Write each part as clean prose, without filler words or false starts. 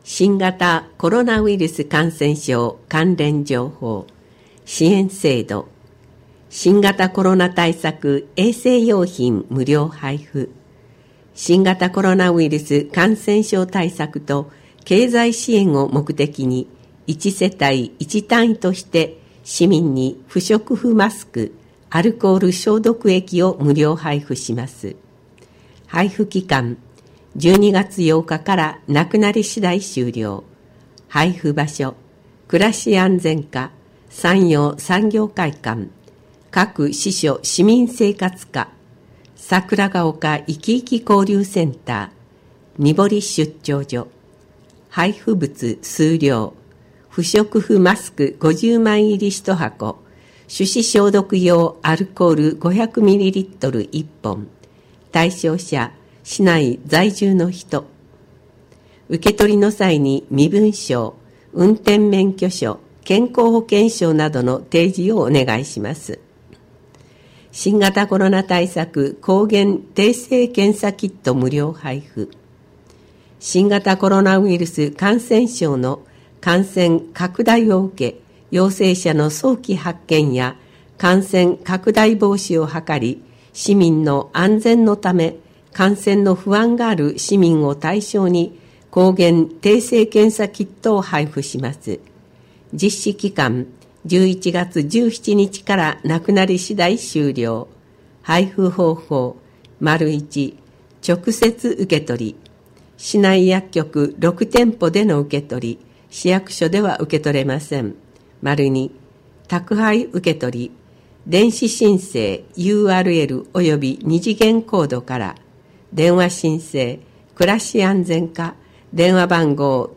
新型コロナウイルス感染症関連情報支援制度、新型コロナ対策衛生用品無料配布、新型コロナウイルス感染症対策と経済支援を目的に1世帯1単位として市民に不織布マスク、アルコール消毒液を無料配布します。配布期間12月8日からなくなり次第終了。配布場所、暮らし安全課、山陽産業会館、各支所市民生活課、桜ヶ丘いきいき交流センター、にぼり出張所。配布物数量、不織布マスク50枚入り1箱、手指消毒用アルコール 500ml1 本、対象者、市内在住の人。受け取りの際に身分証、運転免許証、健康保険証などの提示をお願いします。新型コロナ対策抗原定性検査キット無料配布。新型コロナウイルス感染症の感染拡大を受け、陽性者の早期発見や感染拡大防止を図り、市民の安全のため、感染の不安がある市民を対象に抗原定性検査キットを配布します。実施期間11月17日からなくなり次第終了。配布方法 1. 直接受け取り、市内薬局6店舗での受け取り、市役所では受け取れません。2. 宅配受け取り、電子申請 URL および2次元コードから電話申請、暮らし安全課、電話番号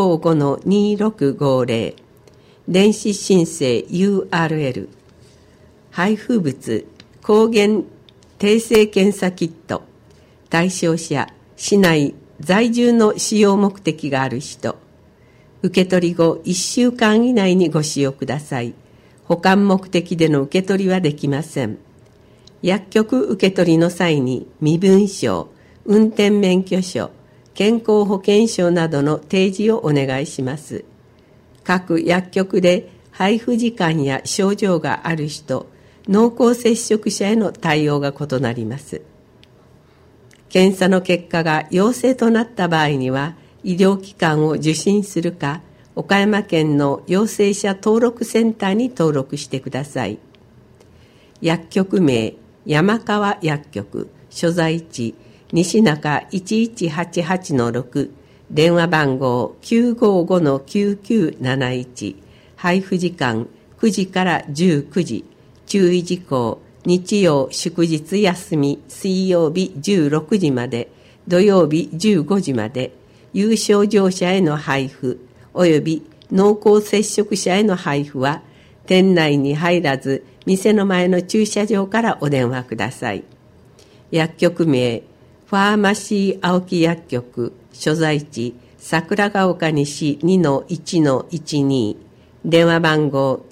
955-2650、電子申請 URL、配布物、抗原定性検査キット、対象者、市内在住の使用目的がある人、受け取り後1週間以内にご使用ください。保管目的での受け取りはできません。薬局受け取りの際に身分証、運転免許証、健康保険証などの提示をお願いします。各薬局で配布時間や症状がある人、濃厚接触者への対応が異なります。検査の結果が陽性となった場合には、医療機関を受診するか、岡山県の陽性者登録センターに登録してください。薬局名、山川薬局、所在地、西中 1188-6、電話番号 955-9971、配布時間9時から19時、注意事項、日曜祝日休み、水曜日16時まで、土曜日15時まで、有症状者への配布、および濃厚接触者への配布は、店内に入らず、店の前の駐車場からお電話ください。薬局名、ファーマシー青木薬局、所在地、桜ヶ丘西 2-1-12、電話番号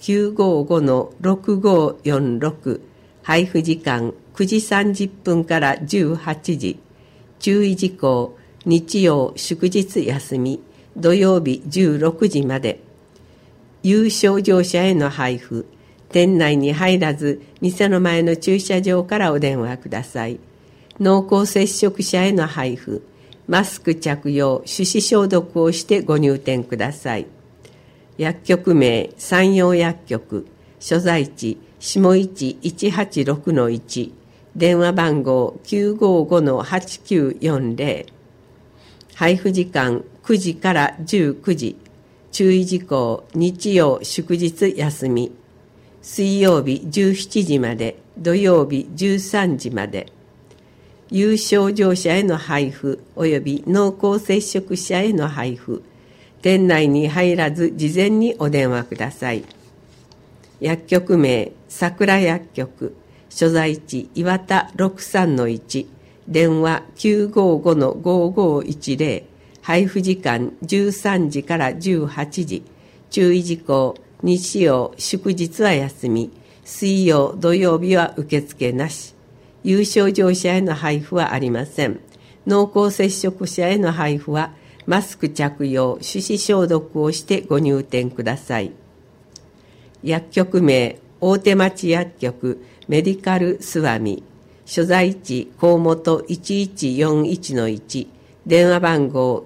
955-6546、配布時間9時30分から18時、注意事項、日曜祝日休み、土曜日16時まで、有症状者への配布、店内に入らず、店の前の駐車場からお電話ください。濃厚接触者への配布、マスク着用、手指消毒をしてご入店ください。薬局名、山陽薬局、所在地、下市 186-1、電話番号 955-8940、配布時間9時から19時、注意事項、日曜祝日休み、水曜日17時まで、土曜日13時まで、有症状者への配布および濃厚接触者への配布、店内に入らず事前にお電話ください。薬局名、桜薬局、所在地、岩田 63-1、電話 955-5510、配布時間13時から18時、注意事項、日曜祝日は休み、水曜土曜日は受付なし、有症状者への配布はありません。濃厚接触者への配布はマスク着用、手指消毒をしてご入店ください。薬局名、大手町薬局メディカルスワミ、所在地河本 1141-1、電話番号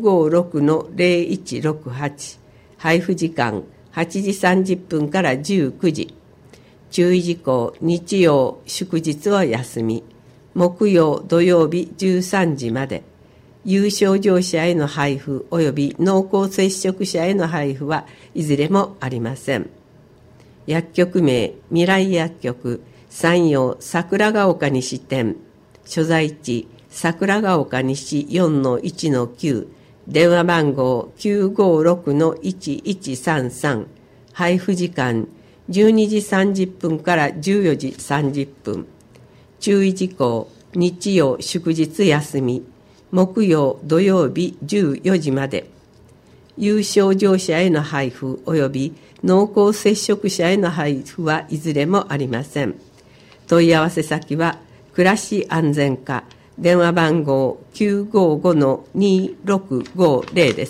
956-0168、配布時間8時30分から19時。注意事項、日曜祝日は休み、木曜土曜日13時まで。有症状者への配布及び濃厚接触者への配布はいずれもありません。薬局名、未来薬局山陽桜ヶ丘西店、所在地桜ヶ丘西 4-1-9、電話番号 956-1133、配布時間12時30分から14時30分。注意事項、日曜祝日休み、木曜土曜日14時まで。有症状者への配布及び濃厚接触者への配布はいずれもありません。問い合わせ先は暮らし安全課、電話番号 955-2650 です。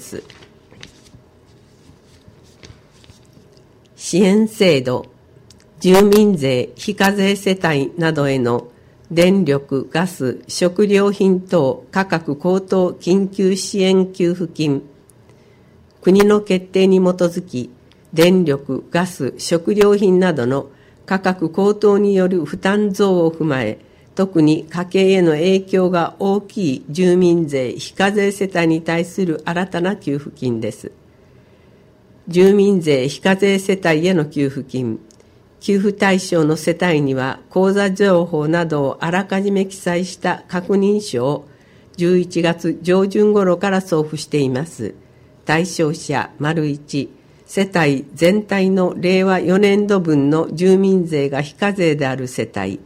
支援制度、住民税非課税世帯などへの電力・ガス・食料品等価格高騰緊急支援給付金。国の決定に基づき、電力・ガス・食料品などの価格高騰による負担増を踏まえ、特に家計への影響が大きい住民税非課税世帯に対する新たな給付金です。住民税非課税世帯への給付金。給付対象の世帯には口座情報などをあらかじめ記載した確認書を11月上旬頃から送付しています。対象者 ①、世帯全体の令和4年度分の住民税が非課税である世帯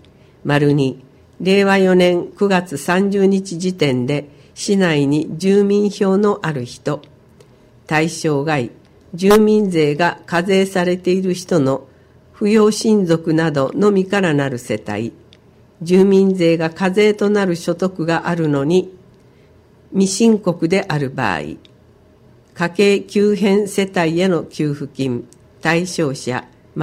②、令和4年9月30日時点で市内に住民票のある人。対象外、住民税が課税されている人の扶養親族などのみからなる世帯、住民税が課税となる所得があるのに未申告である場合、家計急変世帯への給付金、対象者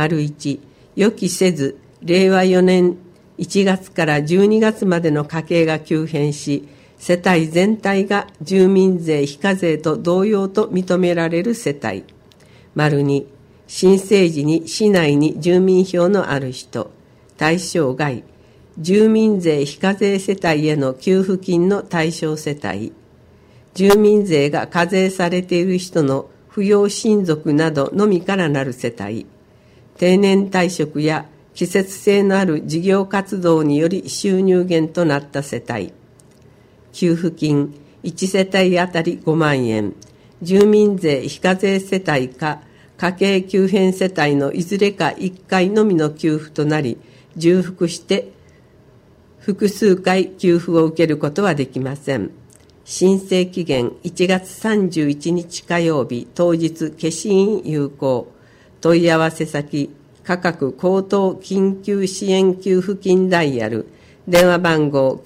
①、予期せず令和4年1月から12月までの家計が急変し、世帯全体が住民税非課税と同様と認められる世帯。②、申請時に市内に住民票のある人、対象外、住民税非課税世帯への給付金の対象世帯、住民税が課税されている人の扶養親族などのみからなる世帯、定年退職や季節性のある事業活動により収入源となった世帯、給付金1世帯あたり5万円、住民税非課税世帯か家計急変世帯のいずれか1回のみの給付となり、重複して複数回給付を受けることはできません。申請期限1月31日火曜日当日消印有効。問い合わせ先価格高騰緊急支援給付金ダイヤル、電話番号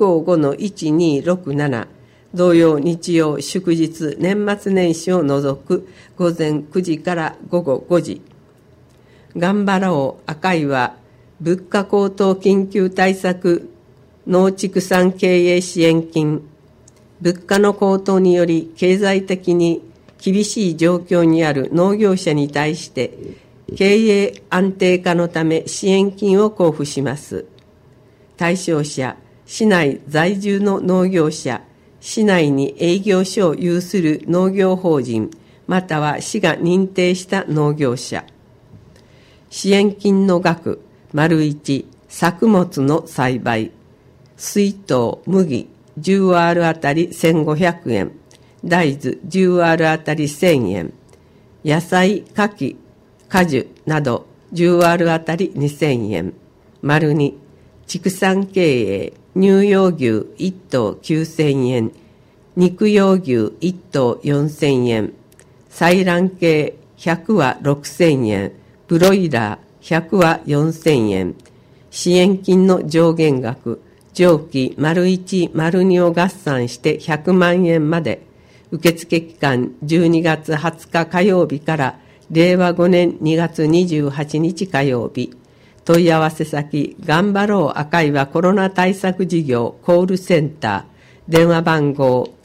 955-1267、同様日曜祝日年末年始を除く午前9時から午後5時。頑張ろう赤いは物価高騰緊急対策農畜産経営支援金。物価の高騰により経済的に厳しい状況にある農業者に対して経営安定化のため支援金を交付します。対象者、市内在住の農業者、市内に営業所を有する農業法人、または市が認定した農業者。支援金の額、①、作物の栽培、水筒、麦、10R あたり1500円、大豆 10R あたり1000円、野菜、牡蠣、果樹など 10R あたり2000円、②、畜産経営、乳用牛1頭9000円、肉用牛1頭4000円、採卵系100は6000円、ブロイラー100は4000円、支援金の上限額、上記 ①、②を合算して100万円まで、 受付期間12月20日火曜日から令和5年2月28日火曜日。問い合わせ先、頑張ろう赤岩コロナ対策事業コールセンター、電話番号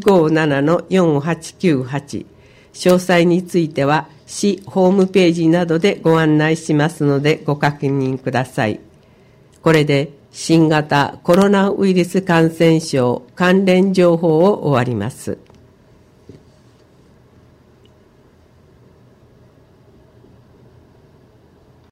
957-4898。詳細については、市ホームページなどでご案内しますのでご確認ください。これで新型コロナウイルス感染症関連情報を終わります。